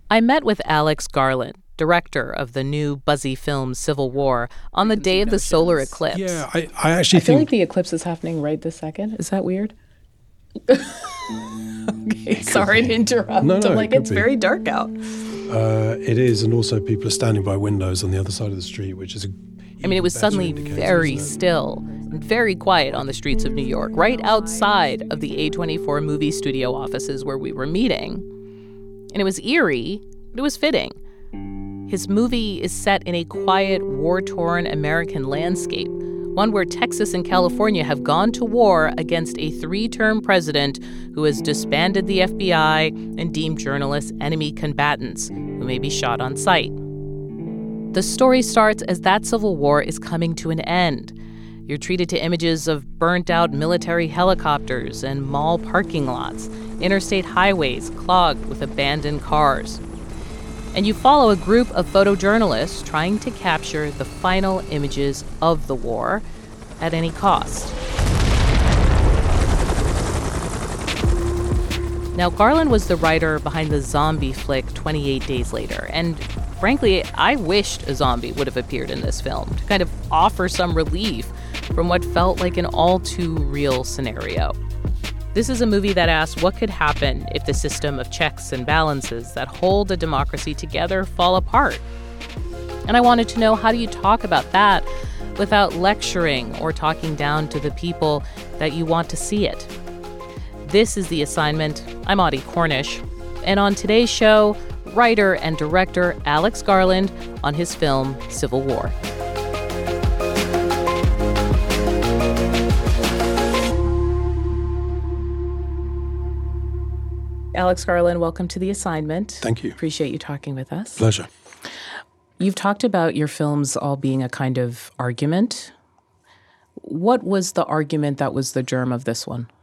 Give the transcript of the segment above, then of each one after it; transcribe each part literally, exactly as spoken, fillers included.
I met with Alex Garland, director of the new buzzy film Civil War, on the day of the solar eclipse. Yeah, I, I actually I feel think... like the eclipse is happening right this second. Is that weird? Okay, sorry to interrupt. No, no, I'm like, it it's be. very dark out. Uh, it is, and also people are standing by windows on the other side of the street, which is a I mean, it was suddenly very still and very quiet on the streets of New York, right outside of the A twenty-four movie studio offices where we were meeting. And it was eerie, but it was fitting. His movie is set in a quiet, war-torn American landscape, one where Texas and California have gone to war against a three-term president who has disbanded the F B I and deemed journalists enemy combatants who may be shot on sight. The story starts as that civil war is coming to an end. You're treated to images of burnt-out military helicopters and mall parking lots, interstate highways clogged with abandoned cars. And you follow a group of photojournalists trying to capture the final images of the war at any cost. Now, Garland was the writer behind the zombie flick twenty-eight Days Later, and frankly, I wished a zombie would have appeared in this film to kind of offer some relief from what felt like an all-too-real scenario. This is a movie that asks what could happen if the system of checks and balances that hold a democracy together fall apart. And I wanted to know, how do you talk about that without lecturing or talking down to the people that you want to see it? This is The Assignment. I'm Audie Cornish. And on today's show, writer and director Alex Garland on his film Civil War. Alex Garland, welcome to The Assignment. Thank you. Appreciate you talking with us. Pleasure. You've talked about your films all being a kind of argument. What was the argument that was the germ of this one?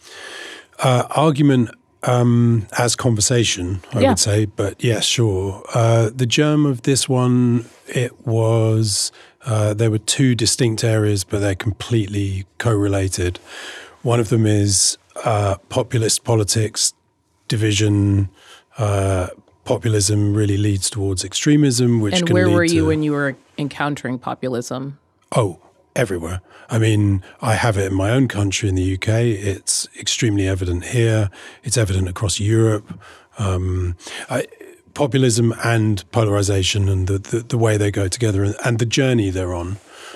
Uh, argument um, as conversation, I yeah. would say, but yes, sure. Uh, the germ of this one, it was, uh, there were two distinct areas, but they're completely correlated. One of them is uh, populist politics, division, uh, populism really leads towards extremism, which and can where lead were you to, when you were encountering populism? Oh, everywhere. I mean, I have it in my own country, in the U K. It's extremely evident here. It's evident across Europe. Um, I, populism and polarization and the, the, the way they go together and, and the journey they're on.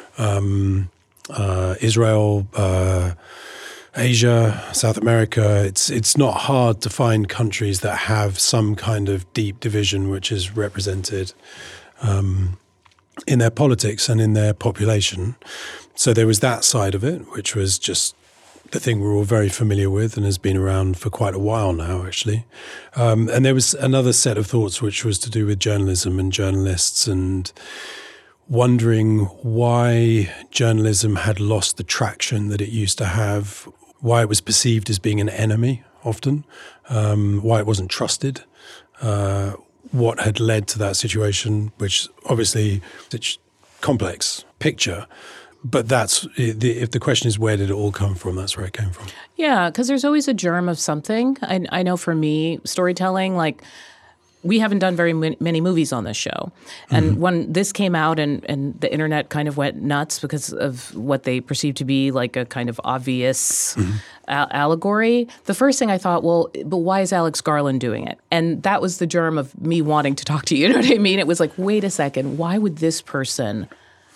Um, uh, Israel, uh, Asia, South America, it's it's not hard to find countries that have some kind of deep division which is represented um, in their politics and in their population. So there was that side of it, which was just the thing we're all very familiar with and has been around for quite a while now, actually. Um, and there was another set of thoughts which was to do with journalism and journalists and wondering why journalism had lost the traction that it used to have, why it was perceived as being an enemy often, um, why it wasn't trusted, uh, what had led to that situation, which obviously is a complex picture. But that's, if the question is where did it all come from, that's where it came from. Yeah, because there's always a germ of something. I, I know for me, storytelling, like, we haven't done very many movies on this show. And mm-hmm. when this came out and, and the internet kind of went nuts because of what they perceived to be like a kind of obvious mm-hmm. a- allegory, the first thing I thought, well, but why is Alex Garland doing it? And that was the germ of me wanting to talk to you. You know what I mean? It was like, wait a second, why would this person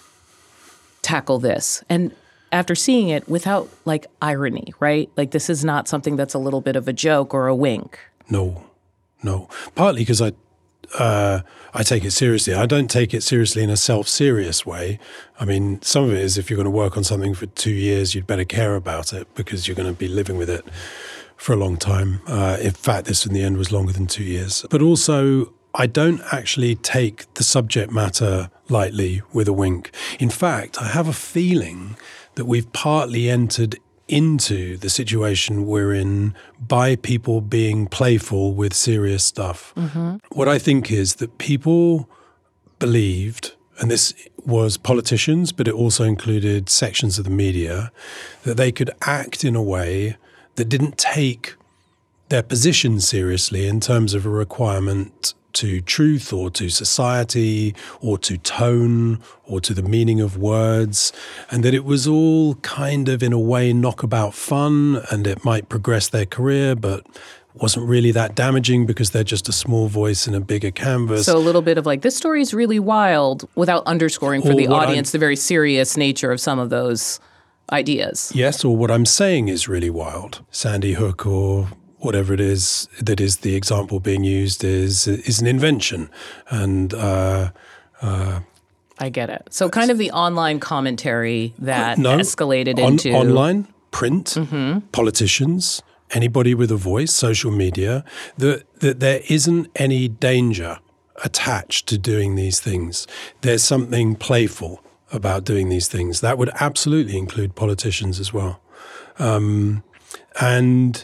tackle this? And after seeing it without like irony, right? Like this is not something that's a little bit of a joke or a wink. No. No, partly because I uh, I take it seriously. I don't take it seriously in a self-serious way. I mean, some of it is if you're going to work on something for two years, you'd better care about it because you're going to be living with it for a long time. Uh, in fact, this in the end was longer than two years. But also, I don't actually take the subject matter lightly with a wink. In fact, I have a feeling that we've partly entered into the situation we're in by people being playful with serious stuff. Mm-hmm. What I think is that people believed, and this was politicians, but it also included sections of the media, that they could act in a way that didn't take their position seriously in terms of a requirement to truth or to society or to tone or to the meaning of words, and that it was all kind of in a way knockabout fun, and it might progress their career, but wasn't really that damaging because they're just a small voice in a bigger canvas. So a little bit of like, this story is really wild, without underscoring for Or the what audience I'm- the very serious nature of some of those ideas. Yes, or what I'm saying is really wild. Sandy Hook or whatever it is that is the example being used is is an invention. And uh, uh, I get it. So kind of the online commentary that no, escalated on, into... online, print, politicians, anybody with a voice, social media, that, that there isn't any danger attached to doing these things. There's something playful about doing these things. That would absolutely include politicians as well. Um, and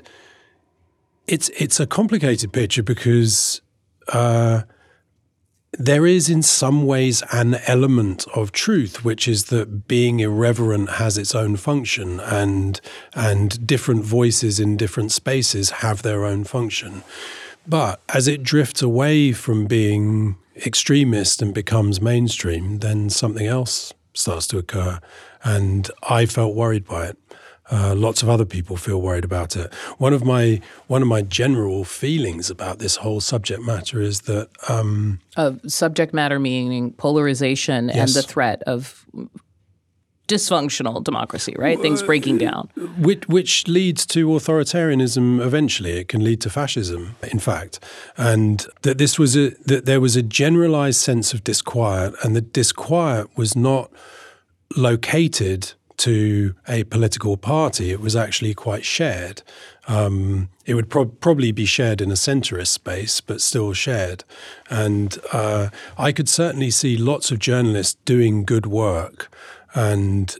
it's it's a complicated picture because uh, there is in some ways an element of truth, which is that being irreverent has its own function, and and different voices in different spaces have their own function. But as it drifts away from being extremist and becomes mainstream, then something else starts to occur. And I felt worried by it. Uh, lots of other people feel worried about it. One of my one of my general feelings about this whole subject matter is that um, uh, subject matter meaning polarization Yes. and the threat of dysfunctional democracy, right? Things breaking down. Which, which leads to authoritarianism eventually. It can lead to fascism, in fact. And that this was a that there was a generalized sense of disquiet, and the disquiet was not located to a political party. It was actually quite shared. Um, it would pro- probably be shared in a centrist space, but still shared. And uh, I could certainly see lots of journalists doing good work and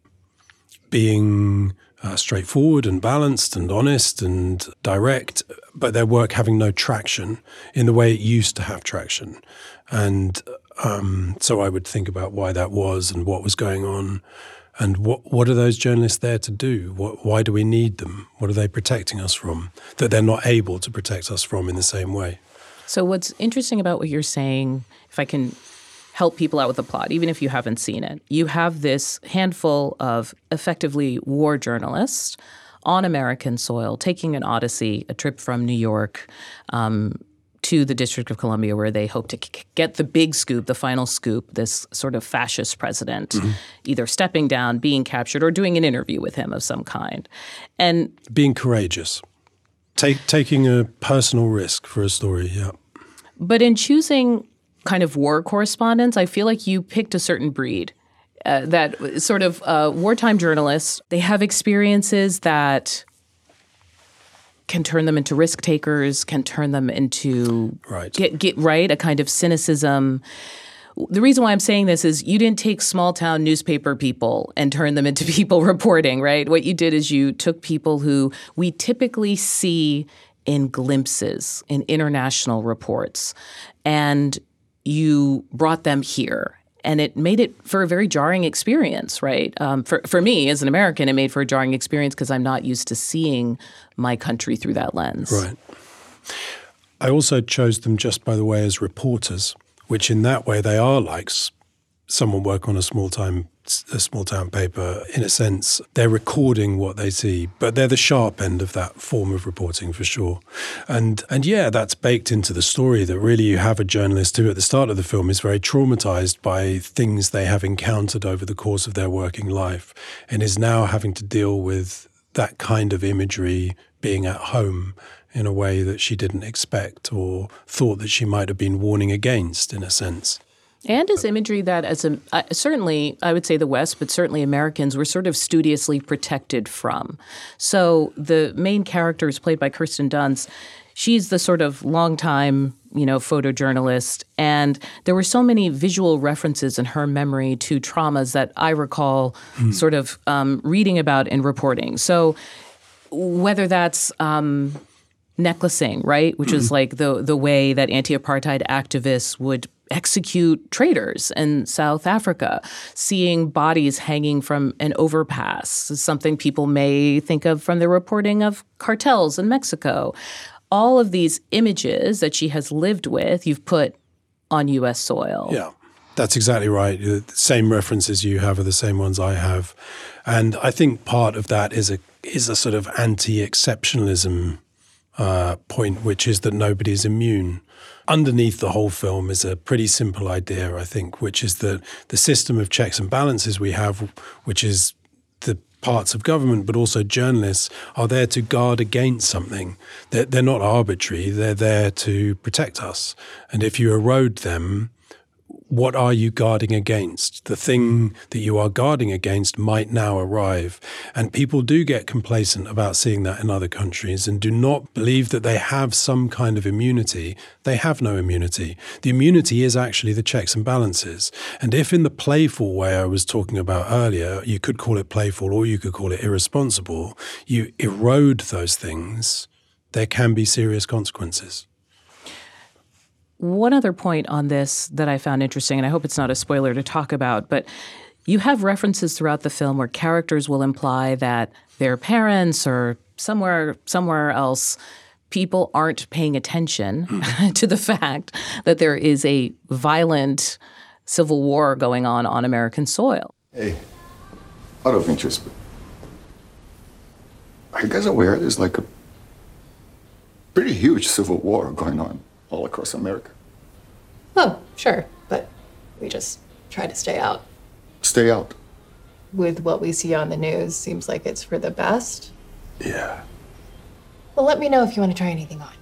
being uh, straightforward and balanced and honest and direct, but their work having no traction in the way it used to have traction. And um, so I would think about why that was and what was going on. And what what are those journalists there to do? What, why do we need them? What are they protecting us from that they're not able to protect us from in the same way? So what's interesting about what you're saying, if I can help people out with the plot, even if you haven't seen it, you have this handful of effectively war journalists on American soil taking an odyssey, a trip from New York um, to the District of Columbia, where they hope to k- get the big scoop, the final scoop, this sort of fascist president mm-hmm. either stepping down, being captured, or doing an interview with him of some kind. And being courageous, Take, taking a personal risk for a story, yeah. But in choosing kind of war correspondents, I feel like you picked a certain breed. Uh, that sort of uh, wartime journalists, they have experiences that can turn them into risk takers, can turn them into right. get get right a kind of cynicism. The reason why I'm saying this is you didn't take small town newspaper people and turn them into people reporting, right? What you did is you took people who we typically see in glimpses in international reports, and you brought them here. And it made it for a very jarring experience, right? Um, for for me, as an American, it made for a jarring experience because I'm not used to seeing my country through that lens. Right. I also chose them just by the way as reporters, which in that way they are like s- someone working on a small time a small town paper. In a sense, they're recording what they see, but they're the sharp end of that form of reporting for sure. And and yeah, that's baked into the story that really you have a journalist who at the start of the film is very traumatized by things they have encountered over the course of their working life and is now having to deal with that kind of imagery being at home in a way that she didn't expect or thought that she might have been warning against, in a sense. And as imagery that, as a, uh, certainly, I would say the West, but certainly Americans were sort of studiously protected from. So the main character is played by Kirsten Dunst. She's the sort of longtime, you know, photojournalist, and there were so many visual references in her memory to traumas that I recall mm. sort of um, reading about and reporting. So whether that's um, necklacing, right, which mm. is like the the way that anti-apartheid activists would execute traitors in South Africa, seeing bodies hanging from an overpass is something people may think of from the reporting of cartels in Mexico. all of these images that she has lived with, you've put on U S soil. Yeah, that's exactly right. The same references you have are the same ones I have. And I think part of that is a is a sort of anti-exceptionalism uh, point, which is that nobody's immune. Underneath the whole film is a pretty simple idea, I think, which is that the system of checks and balances we have, which is the parts of government, but also journalists, are there to guard against something. They're, they're not arbitrary. They're there to protect us. And if you erode them, what are you guarding against? The thing that you are guarding against might now arrive. And people do get complacent about seeing that in other countries and do not believe that they have some kind of immunity. They have no immunity. The immunity is actually the checks and balances. And if in the playful way I was talking about earlier, you could call it playful or you could call it irresponsible, you erode those things, there can be serious consequences. One other point on this that I found interesting, and I hope it's not a spoiler to talk about, but you have references throughout the film where characters will imply that their parents or somewhere somewhere else, people aren't paying attention to the fact that there is a violent civil war going on on American soil. Hey, out of interest, but are you guys aware there's like a pretty huge civil war going on all across America? Oh, sure, but we just try to stay out. Stay out? With what we see on the news, seems like it's for the best. Yeah. Well, let me know if you want to try anything on.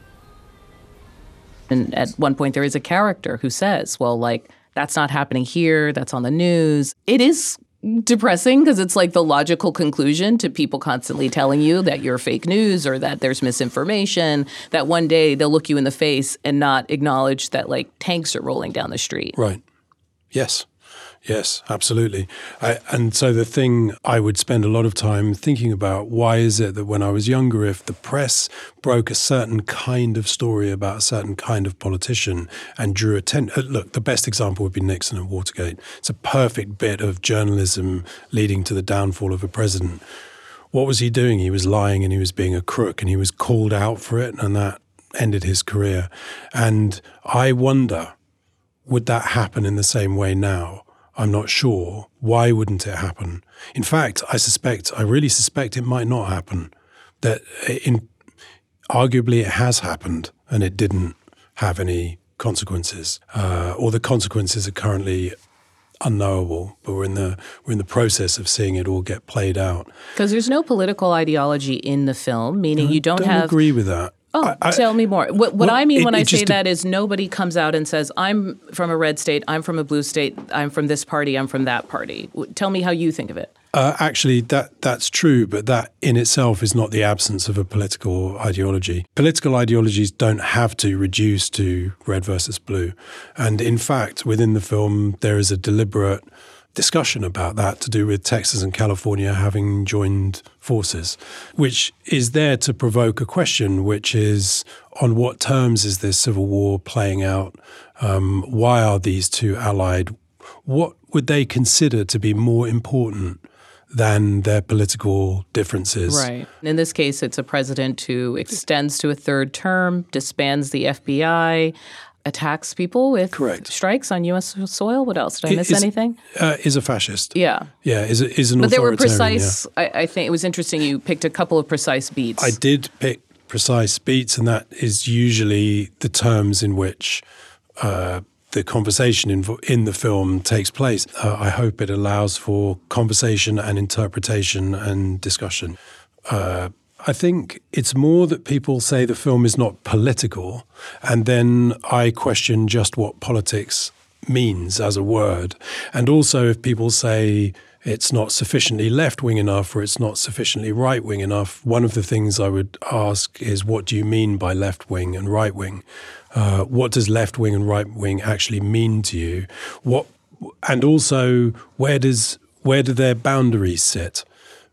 And at one point there is a character who says, well, like, that's not happening here, that's on the news. It is depressing because it's like the logical conclusion to people constantly telling you that you're fake news or that there's misinformation, that one day they'll look you in the face and not acknowledge that like tanks are rolling down the street. Right. Yes. Yes, absolutely. I, and so the thing I would spend a lot of time thinking about, why is it that when I was younger, if the press broke a certain kind of story about a certain kind of politician and drew attention, look, the best example would be Nixon and Watergate. It's a perfect bit of journalism leading to the downfall of a president. What was he doing? He was lying and he was being a crook and he was called out for it, and that ended his career. And I wonder, would that happen in the same way now? I'm not sure. Why wouldn't it happen? In fact, I suspect, I really suspect it might not happen. That in, arguably it has happened and it didn't have any consequences, uh, or the consequences are currently unknowable, but we're in the we're in the process of seeing it all get played out. Because there's no political ideology in the film, meaning I you don't, don't have... agree with that. Oh, I, I, tell me more. What, what well, I mean it, when it I say just, that is nobody comes out and says, I'm from a red state, I'm from a blue state, I'm from this party, I'm from that party. Tell me how you think of it. Uh, actually, that that's true, but that in itself is not the absence of a political ideology. Political ideologies don't have to reduce to red versus blue. And in fact, within the film, there is a deliberate discussion about that to do with Texas and California having joined forces, which is there to provoke a question, which is, on what terms is this civil war playing out? Um, why are these two allied? What would they consider to be more important than their political differences? Right. In this case, it's a president who extends to a third term, disbands the F B I, attacks people with Correct. strikes on U S soil. What else? Did I miss is, anything? Uh, is a fascist. Yeah. Yeah, is, a, is an But there were authoritarian, precise, yeah. I, I think it was interesting you picked a couple of precise beats. I did pick precise beats, and that is usually the terms in which uh, the conversation in, in the film takes place. Uh, I hope it allows for conversation and interpretation and discussion. Uh, I think it's more that people say the film is not political, and then I question just what politics means as a word. And also if people say it's not sufficiently left-wing enough or it's not sufficiently right-wing enough, one of the things I would ask is, what do you mean by left-wing and right-wing? Uh, what does left-wing and right-wing actually mean to you? What, and also, where does where do their boundaries sit?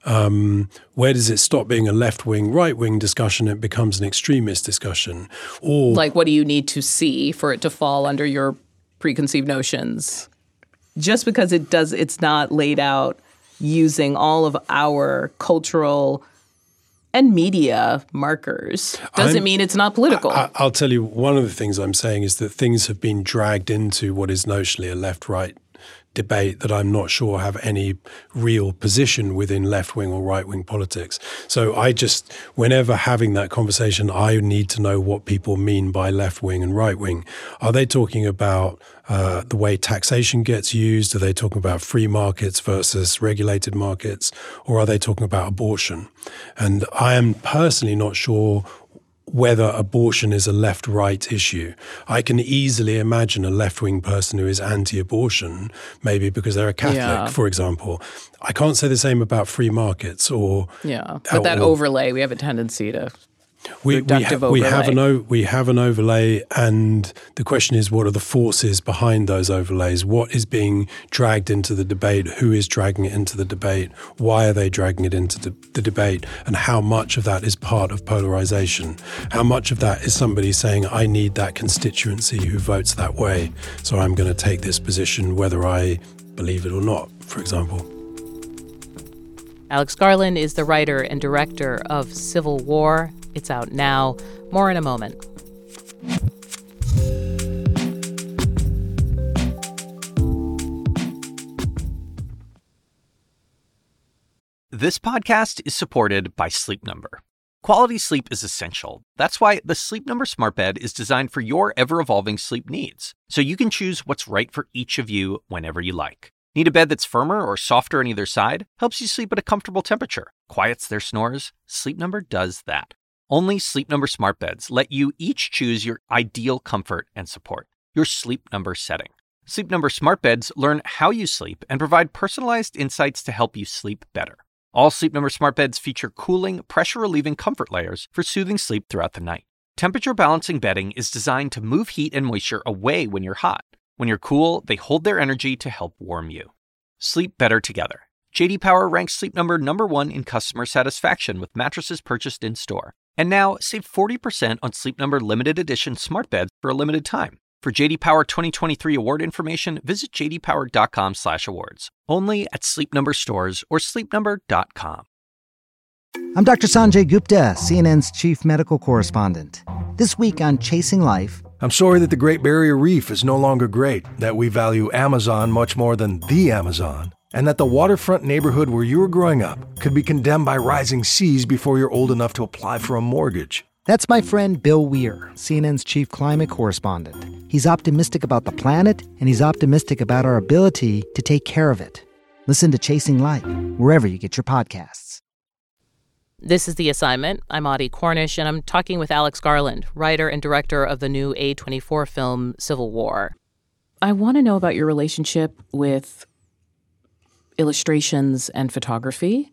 Um, where does it stop being a left-wing, right-wing discussion? It becomes an extremist discussion. Or like, what do you need to see for it to fall under your preconceived notions? Just because it does, it's not laid out using all of our cultural and media markers doesn't I'm, mean it's not political. I, I'll tell you, one of the things I'm saying is that things have been dragged into what is notionally a left-right debate that I'm not sure have any real position within left-wing or right-wing politics. So I just, whenever having that conversation, I need to know what people mean by left-wing and right-wing. Are they talking about uh, the way taxation gets used? Are they talking about free markets versus regulated markets? Or are they talking about abortion? And I am personally not sure whether abortion is a left-right issue. I can easily imagine a left-wing person who is anti-abortion, maybe because they're a Catholic, Yeah. for example. I can't say the same about free markets or... Yeah, but that or, overlay, we have a tendency to... We, we, ha- we have an overlay. o- we have an overlay, and the question is, what are the forces behind those overlays? What is being dragged into the debate? Who is dragging it into the debate? Why are they dragging it into the, the debate? And how much of that is part of polarization? How much of that is somebody saying, I need that constituency who votes that way, so I'm going to take this position whether I believe it or not, for example. Alex Garland is the writer and director of Civil War. It's out now. More in a moment. This podcast is supported by Sleep Number. Quality sleep is essential. That's why the Sleep Number Smart Bed is designed for your ever-evolving sleep needs, so you can choose what's right for each of you whenever you like. Need a bed that's firmer or softer on either side? Helps you sleep at a comfortable temperature. Quiets their snores? Sleep Number does that. Only Sleep Number Smart Beds let you each choose your ideal comfort and support, your Sleep Number setting. Sleep Number Smart Beds learn how you sleep and provide personalized insights to help you sleep better. All Sleep Number Smart Beds feature cooling, pressure-relieving comfort layers for soothing sleep throughout the night. Temperature-balancing bedding is designed to move heat and moisture away when you're hot. When you're cool, they hold their energy to help warm you. Sleep better together. J D Power ranks Sleep Number number one in customer satisfaction with mattresses purchased in-store. And now, save forty percent on Sleep Number limited edition smart beds for a limited time. For J D Power twenty twenty-three award information, visit j d power dot com slash awards. Only at Sleep Number stores or sleep number dot com. I'm Doctor Sanjay Gupta, C N N's chief medical correspondent. This week on Chasing Life... I'm sorry that the Great Barrier Reef is no longer great, that we value Amazon much more than the Amazon, and that the waterfront neighborhood where you were growing up could be condemned by rising seas before you're old enough to apply for a mortgage. That's my friend Bill Weir, C N N's chief climate correspondent. He's optimistic about the planet, and he's optimistic about our ability to take care of it. Listen to Chasing Life, wherever you get your podcasts. This is The Assignment. I'm Audie Cornish, and I'm talking with Alex Garland, writer and director of the new A twenty-four film Civil War. I want to know about your relationship with illustrations and photography.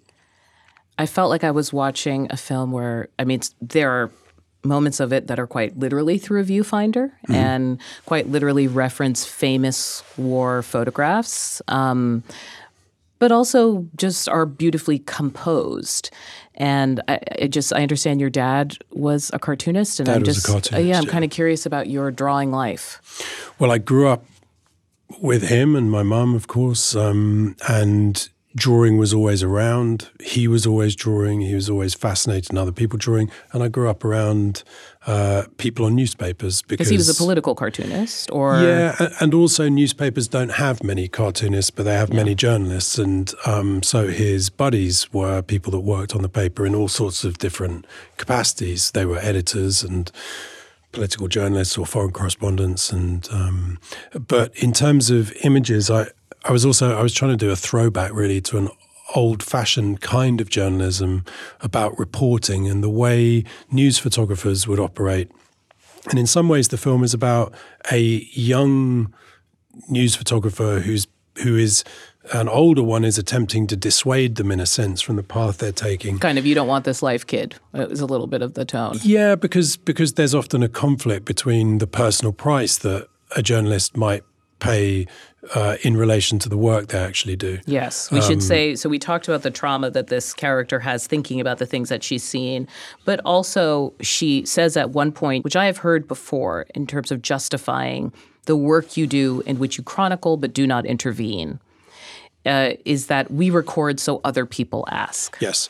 I felt like I was watching a film where, I mean, there are moments of it that are quite literally through a viewfinder mm-hmm. and quite literally reference famous war photographs, um, but also just are beautifully composed. And I, I just, I understand your dad was a cartoonist. And dad I'm just, was a cartoonist, uh, yeah, I'm yeah. kind of curious about your drawing life. Well, I grew up with him and my mum, of course, um, and drawing was always around. He was always drawing. He was always fascinated in other people drawing. And I grew up around uh, people on newspapers because... Because he was a political cartoonist, or... Yeah, and also newspapers don't have many cartoonists, but they have yeah. many journalists. And um, so his buddies were people that worked on the paper in all sorts of different capacities. They were editors and political journalists or foreign correspondents. And um, but in terms of images, I... I was also, I was trying to do a throwback really to an old-fashioned kind of journalism about reporting and the way news photographers would operate. And in some ways the film is about a young news photographer who's who is an older one is attempting to dissuade them in a sense from the path they're taking. Kind of, you don't want this life, kid. It was a little bit of the tone. Yeah, because because there's often a conflict between the personal price that a journalist might pay uh, in relation to the work they actually do. Yes, we um, should say, so we talked about the trauma that this character has thinking about the things that she's seen, but also she says at one point, which I have heard before in terms of justifying the work you do in which you chronicle but do not intervene, uh, is that we record so other people ask. Yes.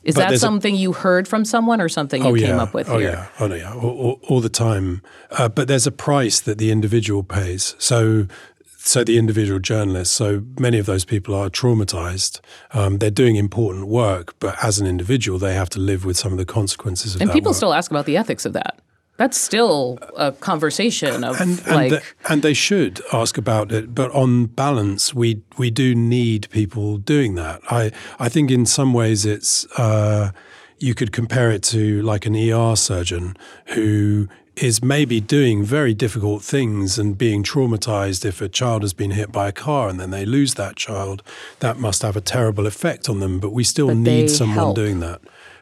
Is But that something a, you heard from someone or something you oh, came yeah, up with oh, here? Yeah. Oh, no, yeah, all, all, all the time. Uh, but there's a price that the individual pays. So so the individual journalists, so many of those people are traumatized. Um, they're doing important work, but as an individual, they have to live with some of the consequences of and that And people work. still ask about the ethics of that. That's still a conversation of and, and like... The, and they should ask about it, but on balance, we we do need people doing that. I, I think in some ways it's, uh, you could compare it to like an E R surgeon who is maybe doing very difficult things and being traumatized if a child has been hit by a car and then they lose that child. That must have a terrible effect on them, but we still but need someone help. doing that.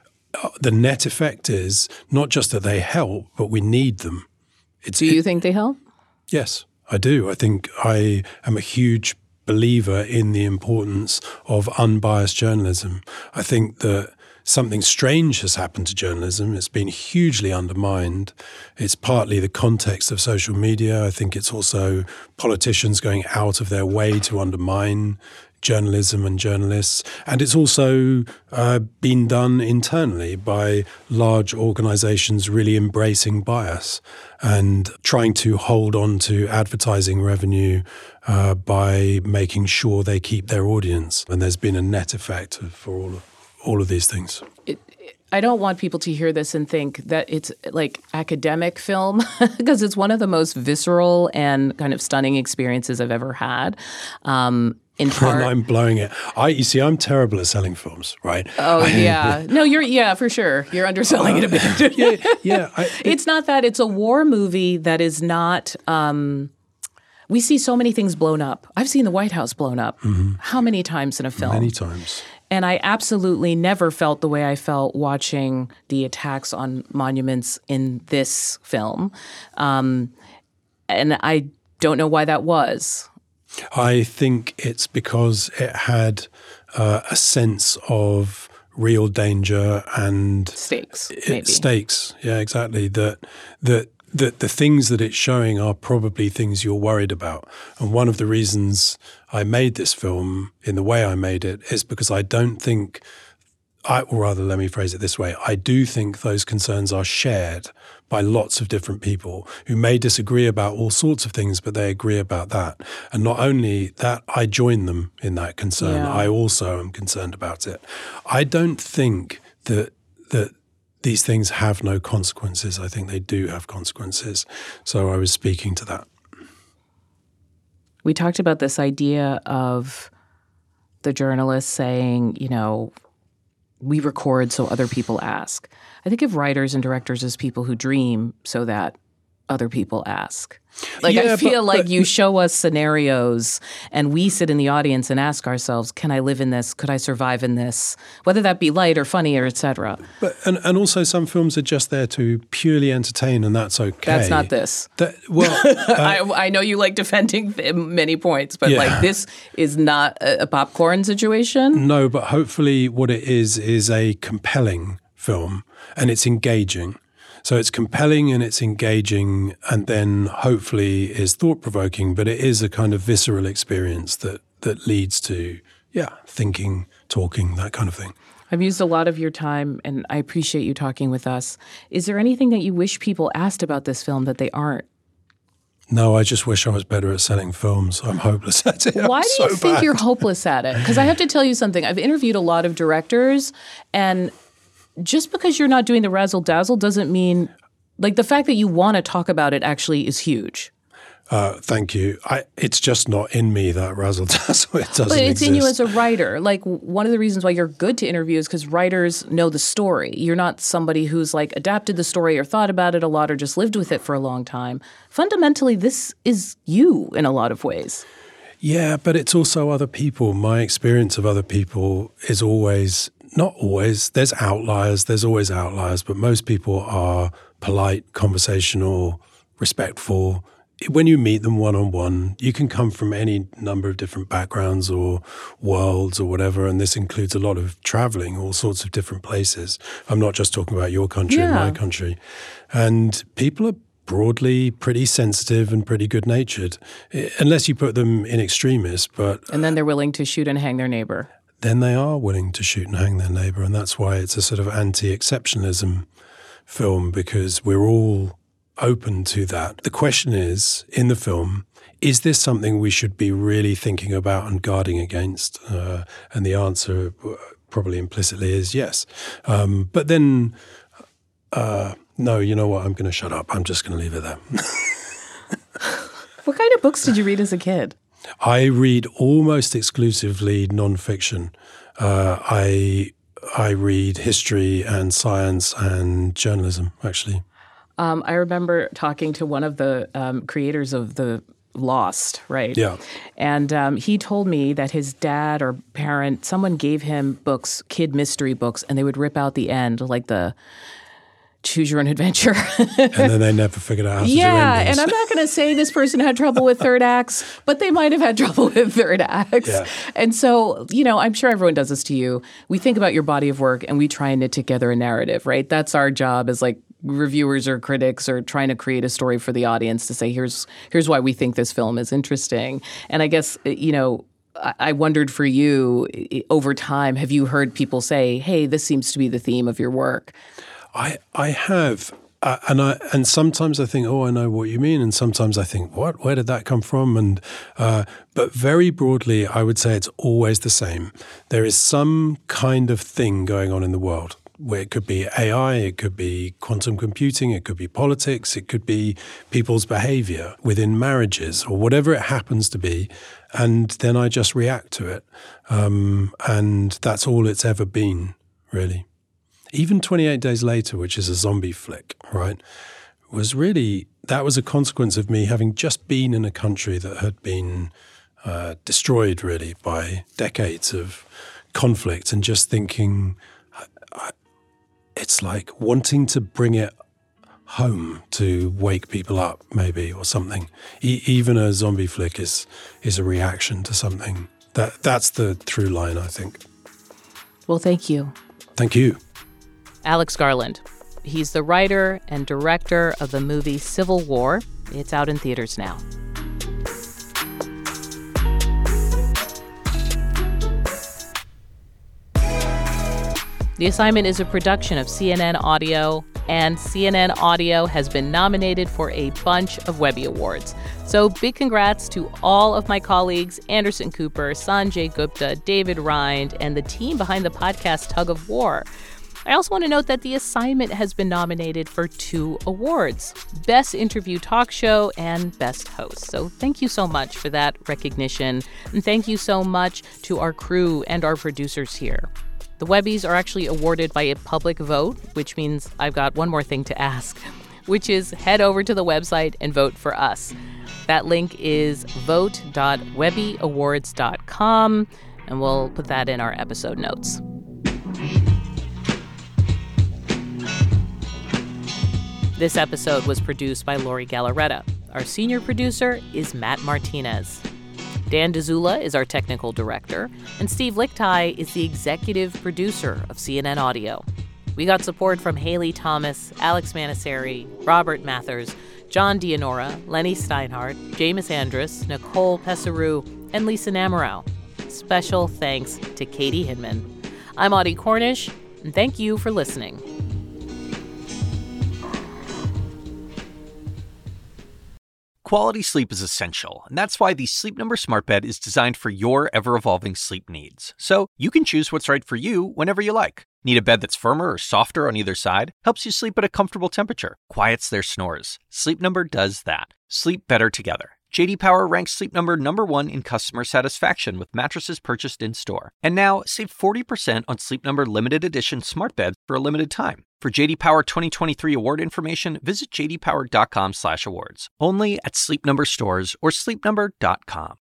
The net effect is not just that they help, but we need them. It's, do you it, think they help? Yes, I do. I think I am a huge believer in the importance of unbiased journalism. I think that something strange has happened to journalism. It's been hugely undermined. It's partly the context of social media. I think it's also politicians going out of their way to undermine journalism and journalists. And it's also uh, been done internally by large organizations really embracing bias and trying to hold on to advertising revenue uh, by making sure they keep their audience. And there's been a net effect for all of, all of these things. It, I don't want people to hear this and think that it's like academic film because it's one of the most visceral and kind of stunning experiences I've ever had. Um, in part, and I'm blowing it. I, you see, I'm terrible at selling films, right? Oh I, yeah, no, you're yeah for sure. You're underselling uh, it a bit. yeah, yeah. I, it, it's not that. It's a war movie that is not. Um, we see so many things blown up. I've seen the White House blown up. Mm-hmm. How many times in a film? Many times. And I absolutely never felt the way I felt watching the attacks on monuments in this film. Um, and I don't know why that was. I think it's because it had uh, a sense of real danger and stakes. It, maybe. Stakes, yeah, exactly. That that that the things that it's showing are probably things you're worried about. And one of the reasons I made this film in the way I made it is because I don't think, I, or rather, let me phrase it this way: I do think those concerns are shared by lots of different people who may disagree about all sorts of things, but they agree about that. And not only that, I join them in that concern. Yeah. I also am concerned about it. I don't think that that these things have no consequences. I think they do have consequences. So I was speaking to that. We talked about this idea of the journalist saying, you know, we record so other people ask. I think of writers and directors as people who dream so that other people ask. Like, yeah, I feel but, like but, you show us scenarios and we sit in the audience and ask ourselves, can I live in this? Could I survive in this? Whether that be light or funny or et cetera. But, and, and also some films are just there to purely entertain, and that's okay. That's not this. That, well, uh, I, I know you like defending many points, but yeah. like this is not a, a popcorn situation. No, but hopefully what it is is a compelling film and it's engaging. So it's compelling and it's engaging and then hopefully is thought-provoking, but it is a kind of visceral experience that that leads to, yeah, thinking, talking, that kind of thing. I've used a lot of your time and I appreciate you talking with us. Is there anything that you wish people asked about this film that they aren't? No, I just wish I was better at selling films. I'm hopeless at it. Why I'm do so you think bad. you're hopeless at it? Because I have to tell you something. I've interviewed a lot of directors, and just because you're not doing the razzle dazzle doesn't mean, like, the fact that you want to talk about it actually is huge. Uh, thank you. I, it's just not in me, that razzle dazzle. It doesn't But it's exist. in you as a writer. Like, one of the reasons why you're good to interview is because writers know the story. You're not somebody who's like adapted the story or thought about it a lot or just lived with it for a long time. Fundamentally, this is you in a lot of ways. Yeah, but it's also other people. My experience of other people is always, not always, there's outliers, there's always outliers, but most people are polite, conversational, respectful. When you meet them one-on-one, you can come from any number of different backgrounds or worlds or whatever, and this includes a lot of traveling, all sorts of different places. I'm not just talking about your country Yeah. and my country. And people are broadly pretty sensitive and pretty good-natured, unless you put them in extremis. But And then they're willing to shoot and hang their neighbor. then they are willing to shoot and hang their neighbor. And that's why it's a sort of anti-exceptionalism film, because we're all open to that. The question is, in the film, is this something we should be really thinking about and guarding against? Uh, and the answer probably implicitly is yes. Um, but then, uh, no, you know what? I'm going to shut up. I'm just going to leave it there. What kind of books did you read as a kid? I read almost exclusively nonfiction. Uh, I I read history and science and journalism, actually. Um, I remember talking to one of the um, creators of the Lost, right? Yeah. And um, he told me that his dad or parent, someone gave him books, kid mystery books, and they would rip out the end, like the choose your own adventure. And then they never figured out how to yeah, do endings. and I'm not going to say this person had trouble with third acts, but they might have had trouble with third acts. Yeah. And so, you know, I'm sure everyone does this to you. We think about your body of work and we try and knit together a narrative, right? That's our job as like reviewers or critics or trying to create a story for the audience to say, here's here's why we think this film is interesting. And I guess, you know, I wondered for you, over time, have you heard people say, hey, this seems to be the theme of your work? I I have, uh, and I and sometimes I think, oh, I know what you mean, and sometimes I think, what? Where did that come from? And uh, but very broadly, I would say it's always the same. There is some kind of thing going on in the world, where it could be A I, it could be quantum computing, it could be politics, it could be people's behavior within marriages or whatever it happens to be, and then I just react to it, um, and that's all it's ever been, really. Even twenty-eight Days Later, which is a zombie flick, right, was really, that was a consequence of me having just been in a country that had been uh, destroyed, really, by decades of conflict, and just thinking, I, I, it's like wanting to bring it home to wake people up, maybe, or something. E- even a zombie flick is is a reaction to something. That That's the through line, I think. Well, thank you. Thank you. Alex Garland. He's the writer and director of the movie Civil War. It's out in theaters now. The Assignment is a production of C N N Audio, and C N N Audio has been nominated for a bunch of Webby Awards. So big congrats to all of my colleagues, Anderson Cooper, Sanjay Gupta, David Rind, and the team behind the podcast Tug of War. I also want to note that The Assignment has been nominated for two awards, Best Interview Talk Show and Best Host. So thank you so much for that recognition. And thank you so much to our crew and our producers here. The Webbies are actually awarded by a public vote, which means I've got one more thing to ask, which is head over to the website and vote for us. That link is vote dot webby awards dot com, and we'll put that in our episode notes. This episode was produced by Lori Galarreta. Our senior producer is Matt Martinez. Dan DeZula is our technical director, and Steve Lichtai is the executive producer of C N N Audio. We got support from Haley Thomas, Alex Manasseri, Robert Mathers, John Dianora, Lenny Steinhardt, Jameis Andrus, Nicole Pesaru, and Lisa Namerow. Special thanks to Katie Hinman. I'm Audie Cornish, and thank you for listening. Quality sleep is essential, and that's why the Sleep Number Smart Bed is designed for your ever-evolving sleep needs. So you can choose what's right for you whenever you like. Need a bed that's firmer or softer on either side? Helps you sleep at a comfortable temperature. Quiets their snores. Sleep Number does that. Sleep better together. J D Power ranks Sleep Number number one in customer satisfaction with mattresses purchased in-store. And now, save forty percent on Sleep Number limited edition smart beds for a limited time. For J D Power twenty twenty-three award information, visit j d power dot com slash awards. Only at Sleep Number stores or sleep number dot com.